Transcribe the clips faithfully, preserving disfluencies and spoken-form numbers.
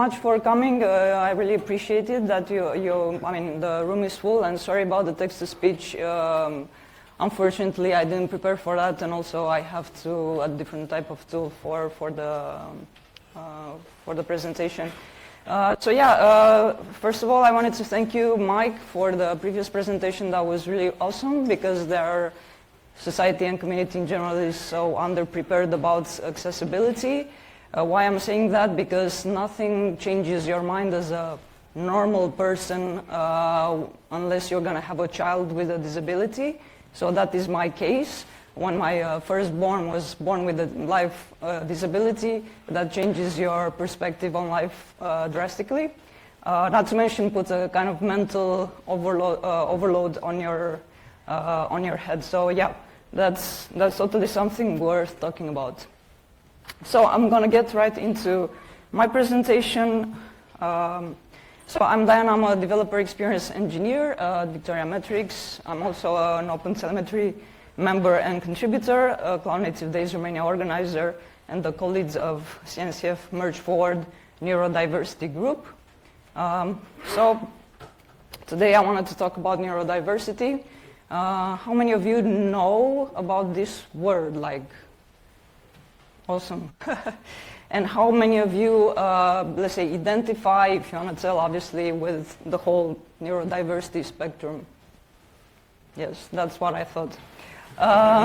Much for coming. Uh, I really appreciate it that you, you, I mean, the room is full, and sorry about the text-to-speech. Um, unfortunately, I didn't prepare for that, and also I have to a different type of tool for for the uh, for the presentation. Uh, so yeah, uh, first of all, I wanted to thank you, Mike, for the previous presentation. That was really awesome because their society and community in general is so underprepared about accessibility. Uh, why I'm saying that? Because nothing changes your mind as a normal person uh, unless you're going to have a child with a disability. So that is my case. When my uh, firstborn was born with a life uh, disability, that changes your perspective on life uh, drastically. Uh, not to mention put a kind of mental overload, uh, overload on your uh, on your head. So yeah, that's that's totally something worth talking about. So I'm going to get right into my presentation. Um, so I'm Diana, I'm a developer experience engineer at Victoria Metrics. I'm also an OpenTelemetry member and contributor, a Cloud Native Days Romania organizer, and the co-leads of C N C F Merge Forward Neurodiversity Group. Um, so today I wanted to talk about neurodiversity. Uh, how many of you know about this word? Like, awesome. And how many of you, uh, let's say, identify, if you want to tell, obviously, with the whole neurodiversity spectrum? Yes, that's what I thought. Uh,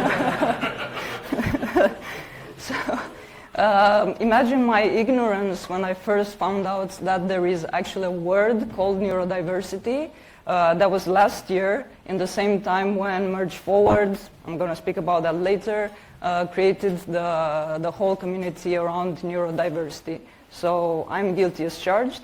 so, uh, imagine my ignorance when I first found out that there is actually a word called neurodiversity. Uh, that was last year, in the same time when Merge Forward, I'm going to speak about that later, uh, created the, the whole community around neurodiversity. So I'm guilty as charged.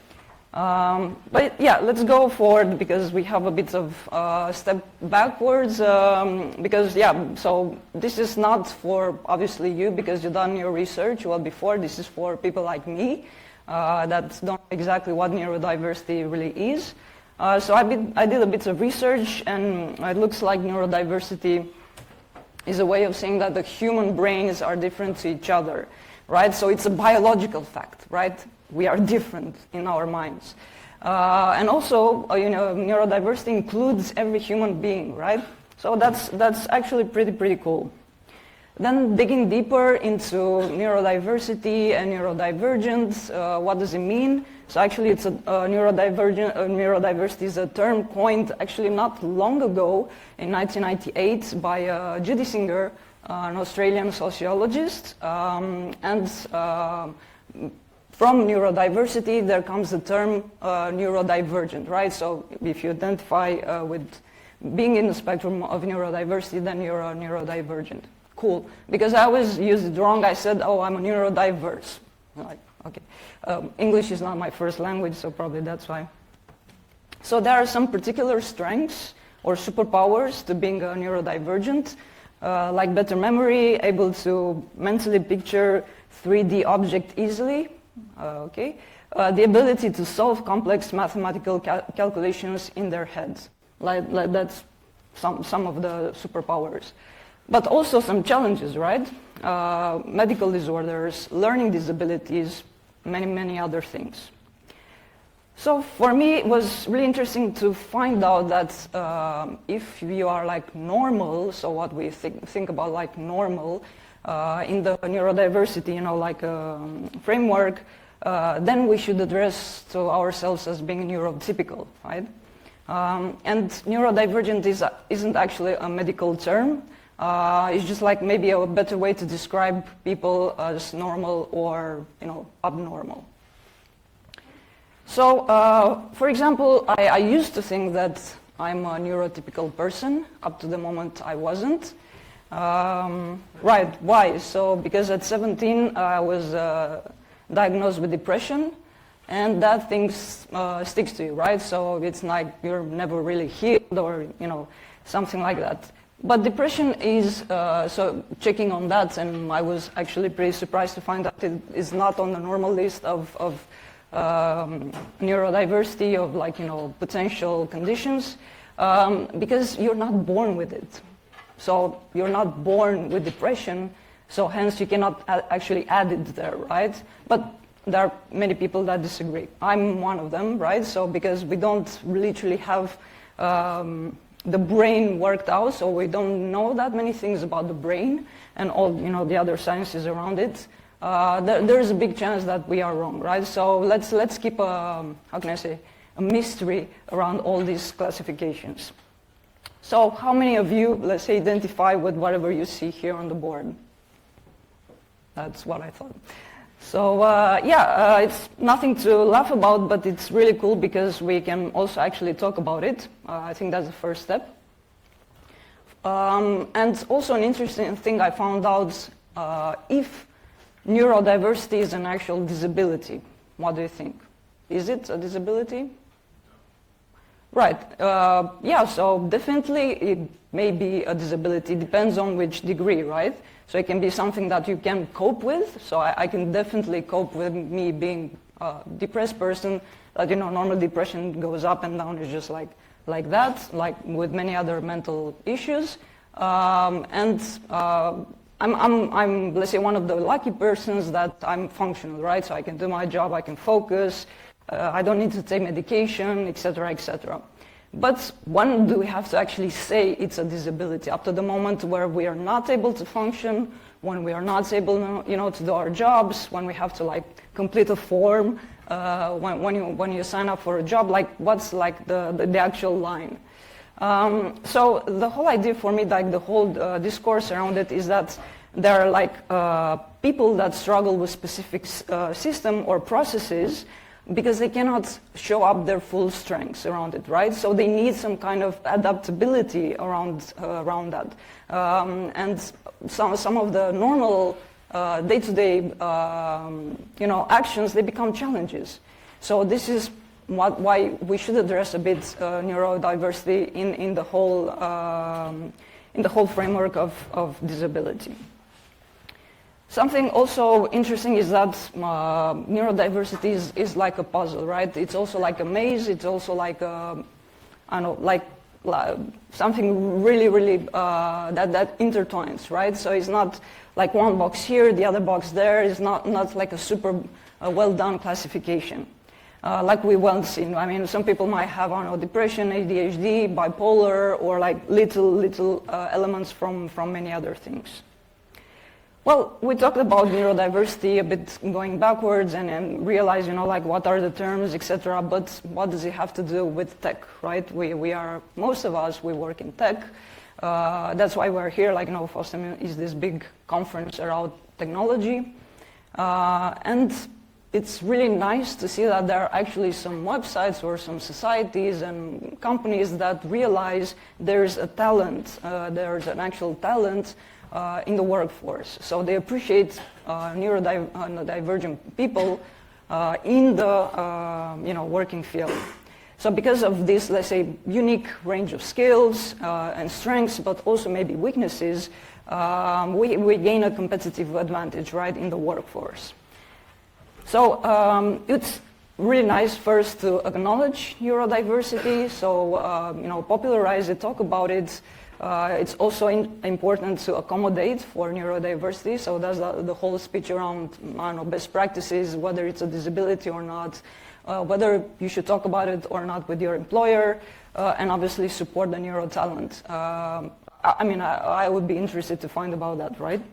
Um, but yeah, let's go forward because we have a bit of uh, step backwards. Um, because yeah, so this is not for obviously you because you've done your research well before. This is for people like me uh, that don't know exactly what neurodiversity really is. Uh, so I, bit, I did a bit of research, and it looks like neurodiversity is a way of saying that the human brains are different to each other, right? So it's a biological fact, right? We are different in our minds. Uh, and also, uh, you know, neurodiversity includes every human being, right? So that's, that's actually pretty, pretty cool. Then digging deeper into neurodiversity and neurodivergence, uh, what does it mean? So actually it's a, uh, neurodivergent, uh, neurodiversity is a term coined actually not long ago in nineteen ninety-eight by uh, Judy Singer, uh, an Australian sociologist. Um, and uh, from neurodiversity there comes the term uh, neurodivergent, right? So if you identify uh, with being in the spectrum of neurodiversity, then you're a neurodivergent. Cool, because I always used it wrong. I said, oh, I'm a neurodiverse. Like, okay. Um, English is not my first language, so probably that's why. So there are some particular strengths or superpowers to being a neurodivergent, uh, like better memory, able to mentally picture three D object easily, uh, okay, uh, the ability to solve complex mathematical cal calculations in their heads. Like, like that's some, some of the superpowers. But also some challenges, right? Uh, medical disorders, learning disabilities, many, many other things. So for me, it was really interesting to find out that uh, if you are like normal, so what we think, think about like normal, uh, in the neurodiversity, you know, like um, framework, uh, then we should address to ourselves as being neurotypical, right? Um, and neurodivergent is, isn't actually a medical term. Uh, it's just like maybe a better way to describe people as normal or, you know, abnormal. So, uh, for example, I, I used to think that I'm a neurotypical person. Up to the moment, I wasn't. Um, right, why? So, because at seventeen, I was uh, diagnosed with depression, and that thing uh, sticks to you, right? So, it's like you're never really healed or, you know, something like that. But depression is, uh, so checking on that, and I was actually pretty surprised to find that it is not on the normal list of, of um, neurodiversity, of like, you know, potential conditions, um, because you're not born with it. So you're not born with depression, so hence you cannot actually add it there, right? But there are many people that disagree. I'm one of them, right? So because we don't literally have um, the brain worked out, so we don't know that many things about the brain and all, you know, the other sciences around it. Uh, there, there is a big chance that we are wrong, right? So let's let's keep a, how can I say, a mystery around all these classifications. So how many of you, let's say, identify with whatever you see here on the board? That's what I thought. So uh, yeah, uh, it's nothing to laugh about, but it's really cool because we can also actually talk about it. Uh, I think that's the first step. Um, and also an interesting thing I found out, uh, if neurodiversity is an actual disability, what do you think? Is it a disability? Right, uh, yeah, so definitely it may be a disability, depends on which degree, right? So it can be something that you can cope with, so I, I can definitely cope with me being a depressed person, that, you know, normal depression goes up and down, it's just like, like that, like with many other mental issues. Um, and uh, I'm, I'm, I'm, let's say, one of the lucky persons that I'm functional, right? So I can do my job, I can focus, uh, I don't need to take medication, et cetera, et cetera. But when do we have to actually say it's a disability? Up to the moment where we are not able to function, when we are not able, you know, to do our jobs, when we have to like complete a form, uh, when, when you when you sign up for a job, like what's like the the, the actual line? Um, so the whole idea for me, like the whole uh, discourse around it, is that there are like uh, people that struggle with specific uh, system or processes because they cannot show up their full strengths around it, right? So they need some kind of adaptability around uh, around that. Um, and some some of the normal uh, day-to-day um, you know actions, they become challenges. So this is what, why we should address a bit uh, neurodiversity in in the whole um, in the whole framework of of disability. Something also interesting is that uh, neurodiversity is, is like a puzzle, right? It's also like a maze. It's also like a, I don't know, like, like something really, really uh, that that intertwines, right? So it's not like one box here, the other box there. It's not not like a super uh, well done classification, uh, like we once seen. I mean, some people might have, I don't know, depression, A D H D, bipolar, or like little little uh, elements from from many other things. Well, we talked about neurodiversity a bit going backwards and, and realize, you know, like what are the terms, et cetera. But what does it have to do with tech, right? We, we are, most of us, we work in tech. Uh, that's why we're here, like, you know, FOSDEM is this big conference around technology. Uh, and it's really nice to see that there are actually some websites or some societies and companies that realize there's a talent, uh, there's an actual talent Uh, in the workforce. So they appreciate uh, neurodivergent people uh, in the uh, you know working field. So because of this, let's say, unique range of skills uh, and strengths, but also maybe weaknesses, um, we, we gain a competitive advantage, right, in the workforce. So um, it's really nice first to acknowledge neurodiversity, so uh, you know popularize it, talk about it. Uh, it's also in, important to accommodate for neurodiversity, so that's the, the whole speech around, I don't know, best practices, whether it's a disability or not, uh, whether you should talk about it or not with your employer, uh, and obviously support the neuro talent. Um, I, I mean, I, I would be interested to find about that, right?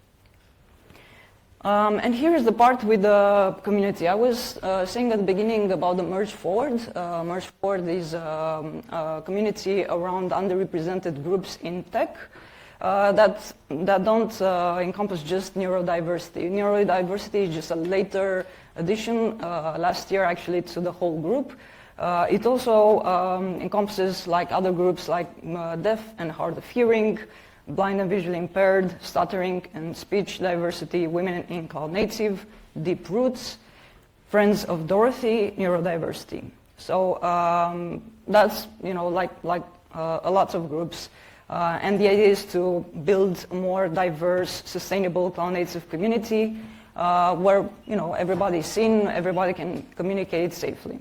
Um, and here's the part with the community. I was uh, saying at the beginning about the Merge Forward. Uh, Merge Forward is um, a community around underrepresented groups in tech uh, that, that don't uh, encompass just neurodiversity. Neurodiversity is just a later addition, uh, last year actually, to the whole group. Uh, it also um, encompasses like other groups like uh, deaf and hard of hearing, blind and visually impaired, stuttering and speech diversity, women in cloud native, deep roots, Friends of Dorothy, neurodiversity. So um, that's, you know, like, like uh, a lot of groups. Uh, and the idea is to build a more diverse, sustainable cloud native community uh, where, you know, everybody's seen, everybody can communicate safely.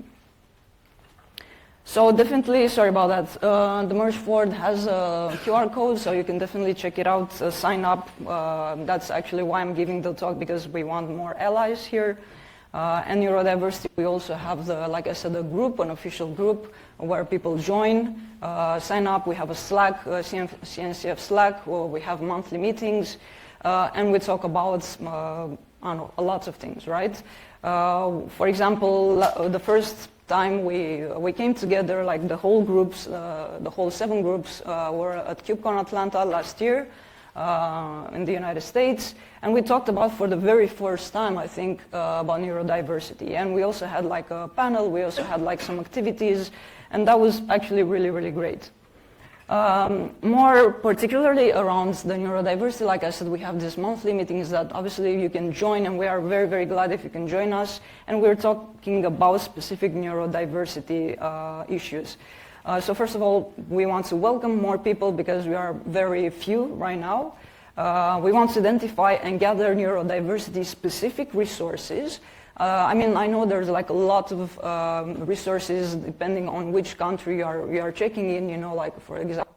So definitely, sorry about that, uh, the Merge Forward has a Q R code, so you can definitely check it out, uh, sign up. Uh, that's actually why I'm giving the talk, because we want more allies here. Uh, and neurodiversity, we also have, the, like I said, a group, an official group, where people join, uh, sign up. We have a Slack, uh, C N C F Slack, where we have monthly meetings, uh, and we talk about uh, I don't know, a lot of things, right? Uh, for example, the first time we we came together, like the whole groups, uh, the whole seven groups uh, were at KubeCon Atlanta last year uh, in the United States, and we talked about for the very first time, I think, uh, about neurodiversity. And we also had like a panel, we also had like some activities, and that was actually really, really great. Um, more particularly around the neurodiversity, like I said, we have these monthly meetings that obviously you can join, and we are very, very glad if you can join us. And we're talking about specific neurodiversity uh, issues. Uh, so first of all, we want to welcome more people because we are very few right now. Uh, we want to identify and gather neurodiversity specific resources. Uh, I mean, I know there's like a lot of um, resources depending on which country you are, you are checking in, you know, like for example,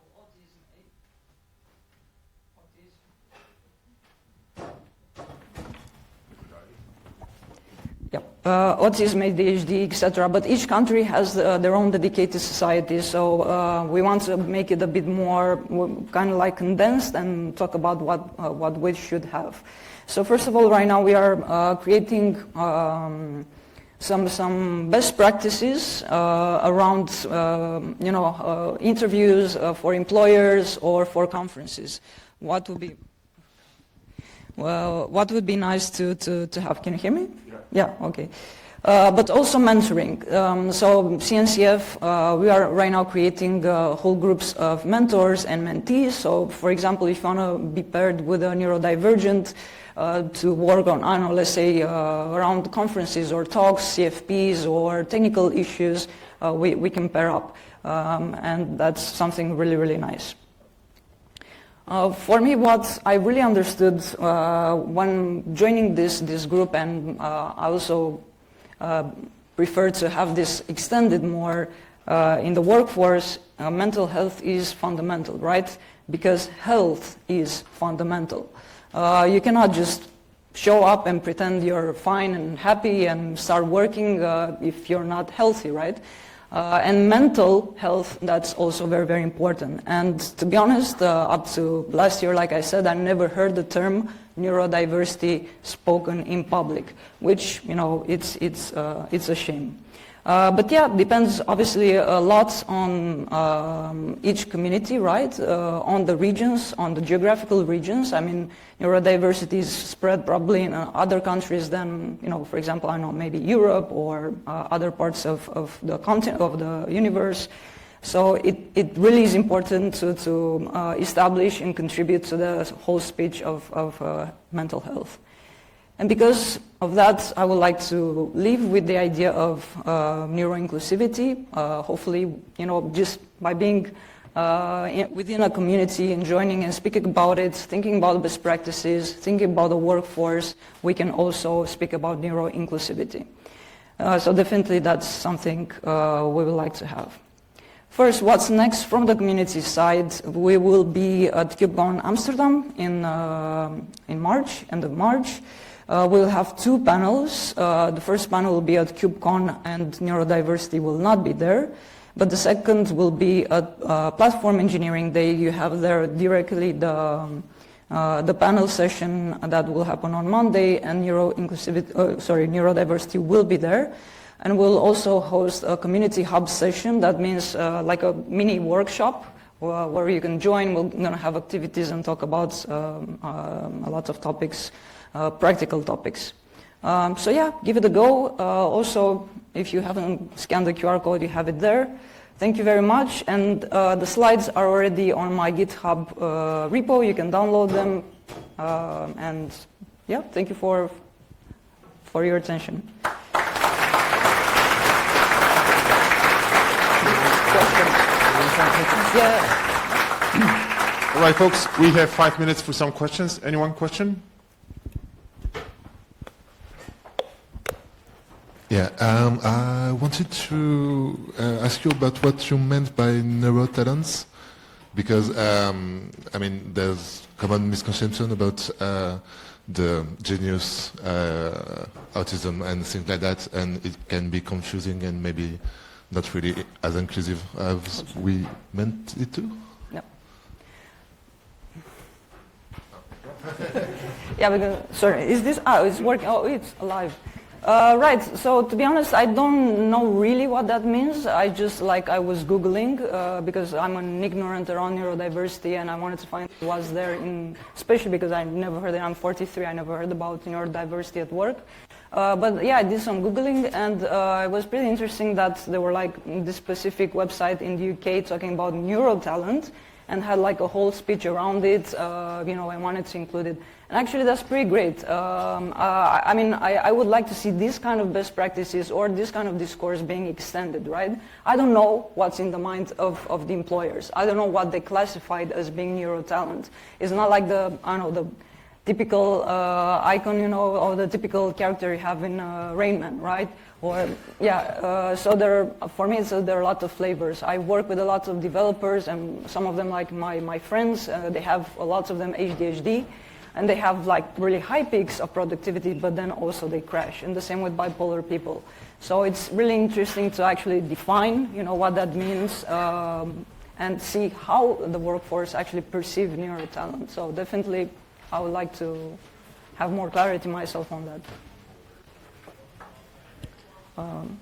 Yep. Uh, autism, A D H D, et cetera. But each country has uh, their own dedicated society, so uh, we want to make it a bit more kind of like condensed and talk about what uh, what we should have. So first of all, right now we are uh, creating um, some some best practices uh, around uh, you know uh, interviews uh, for employers or for conferences. What would be well, what would be nice to to to have? Can you hear me? Yeah, okay. Uh, but also mentoring. Um, so C N C F, uh, we are right now creating uh, whole groups of mentors and mentees. So for example, if you want to be paired with a neurodivergent uh, to work on, I don't know, let's say uh, around conferences or talks, C F Ps or technical issues, uh, we, we can pair up. Um, and that's something really, really nice. Uh, for me, what I really understood uh, when joining this, this group, and uh, I also uh, prefer to have this extended more uh, in the workforce, uh, mental health is fundamental, right? Because health is fundamental. Uh, you cannot just show up and pretend you're fine and happy and start working uh, if you're not healthy, right? Uh, and mental health, that's also very, very important. And to be honest, uh, up to last year, like I said, I never heard the term neurodiversity spoken in public, which, you know, it's, it's, uh, it's a shame. Uh, but yeah, depends obviously a lot on um, each community, right? Uh, on the regions, on the geographical regions. I mean, neurodiversity is spread probably in uh, other countries than, you know, for example, I don't know, maybe Europe or uh, other parts of, of the continent, of the universe. So it, it really is important to, to uh, establish and contribute to the whole speech of, of uh, mental health. And because of that, I would like to leave with the idea of uh, neuro-inclusivity. Uh, hopefully, you know, just by being uh, in, within a community and joining and speaking about it, thinking about best practices, thinking about the workforce, we can also speak about neuro-inclusivity. Uh, so definitely that's something uh, we would like to have. First, what's next from the community side? We will be at KubeCon Amsterdam in, uh, in March, end of March. Uh, we'll have two panels. Uh, the first panel will be at KubeCon and neurodiversity will not be there. But the second will be at uh, Platform Engineering Day. You have there directly the, um, uh, the panel session that will happen on Monday, and neuro-inclusivity, uh, sorry, neurodiversity will be there. And we'll also host a community hub session. That means uh, like a mini workshop uh, where you can join. We're going to have activities and talk about um, um, a lot of topics. Uh, practical topics. Um, so yeah, give it a go. Uh, also, if you haven't scanned the Q R code, you have it there. Thank you very much. And uh, the slides are already on my GitHub uh, repo. You can download them. Uh, and yeah, thank you for, for your attention. Yeah. All right, folks, we have five minutes for some questions. Anyone question? Yeah, um, I wanted to uh, ask you about what you meant by neurotalents. because um, I mean, there's common misconception about uh, the genius uh, autism and things like that, and it can be confusing and maybe not really as inclusive as we meant it to. No. Yeah, because, sorry, is this, oh, it's working, oh, it's alive. Uh, right, so to be honest, I don't know really what that means. I just, like, I was Googling, uh, because I'm an ignorant around neurodiversity, and I wanted to find what's there, in, especially because I never heard it. I'm forty-three, I never heard about neurodiversity at work. Uh, but yeah, I did some Googling, and uh, it was pretty interesting that there were, like, this specific website in the U K talking about neurotalent, and had like a whole speech around it. Uh, you know, I wanted to include it. And actually that's pretty great. Um, uh, I mean, I, I would like to see this kind of best practices or this kind of discourse being extended, right? I don't know what's in the mind of, of the employers. I don't know what they classified as being neurotalent. It's not like the, I don't know, the typical uh, icon, you know, or the typical character you have in uh, Rain Man, right? Or, yeah, uh, so there are, for me, so there are a lot of flavors. I work with a lot of developers, and some of them, like my, my friends, uh, they have, a lot of them A D H D, and they have like really high peaks of productivity, but then also they crash, and the same with bipolar people. So it's really interesting to actually define, you know, what that means, um, and see how the workforce actually perceive neurotalent. So definitely, I would like to have more clarity myself on that. Um,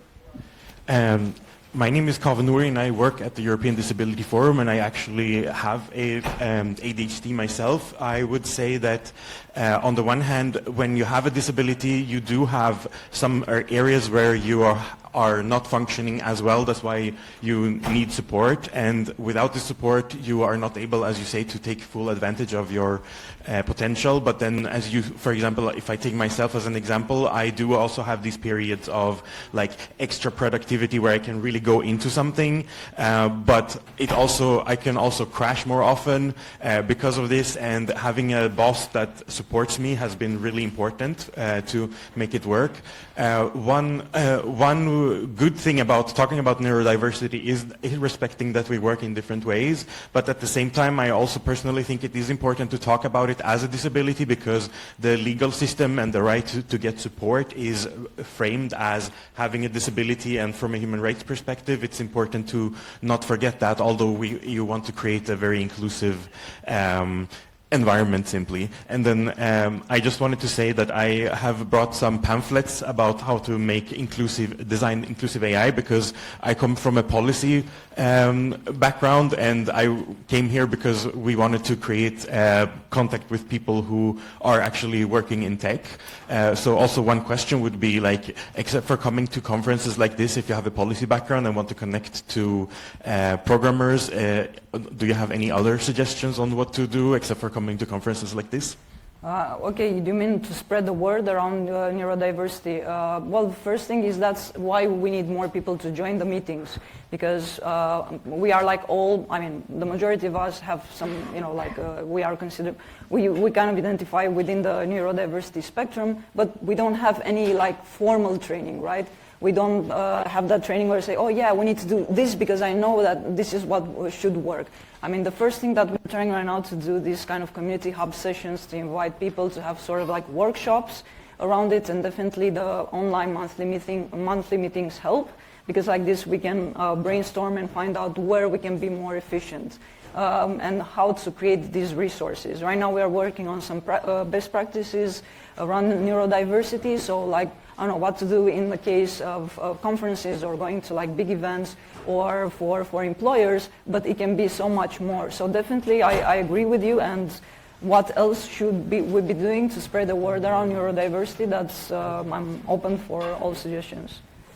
um, my name is Kaveh Nouri, and I work at the European Disability Forum, and I actually have a um, A D H D myself. I would say that uh, on the one hand, when you have a disability, you do have some areas where you are are not functioning as well. That's why you need support, and without the support you are not able, as you say, to take full advantage of your uh, potential. But then, as you, for example, if I take myself as an example, I do also have these periods of like extra productivity where I can really go into something, uh, but it also, I can also crash more often uh, because of this, and having a boss that supports me has been really important uh, to make it work. Uh, one, uh, one good thing about talking about neurodiversity is respecting that we work in different ways, but at the same time I also personally think it is important to talk about it as a disability, because the legal system and the right to, to get support is framed as having a disability, and from a human rights perspective it's important to not forget that, although we, you want to create a very inclusive um, environment simply. And then um, I just wanted to say that I have brought some pamphlets about how to make inclusive, design inclusive A I, because I come from a policy um, background, and I came here because we wanted to create uh, contact with people who are actually working in tech. Uh, so also one question would be, like, except for coming to conferences like this, if you have a policy background and want to connect to uh, programmers, uh, do you have any other suggestions on what to do except for coming to conferences like this? Uh, okay, do you mean to spread the word around uh, neurodiversity? Uh, well, the first thing is that's why we need more people to join the meetings, because uh, we are like all, I mean, the majority of us have some, you know, like uh, we are considered, we, we kind of identify within the neurodiversity spectrum, but we don't have any like formal training, right? We don't uh, have that training where we say, oh yeah, we need to do this because I know that this is what should work. I mean, the first thing that we're trying right now to do these kind of community hub sessions, to invite people to have sort of like workshops around it, and definitely the online monthly meeting, monthly meetings help, because like this we can uh, brainstorm and find out where we can be more efficient. Um, and how to create these resources. Right now we are working on some pra uh, best practices around neurodiversity, so like, I don't know what to do in the case of, of conferences or going to like big events, or for, for employers, but it can be so much more. So definitely I, I agree with you, and what else should be, we be doing to spread the word around neurodiversity, that's, uh, I'm open for all suggestions.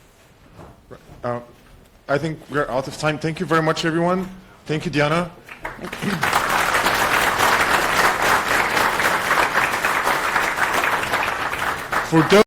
Uh, I think we're out of time. Thank you very much, everyone. Thank you, Diana. Thank you. For those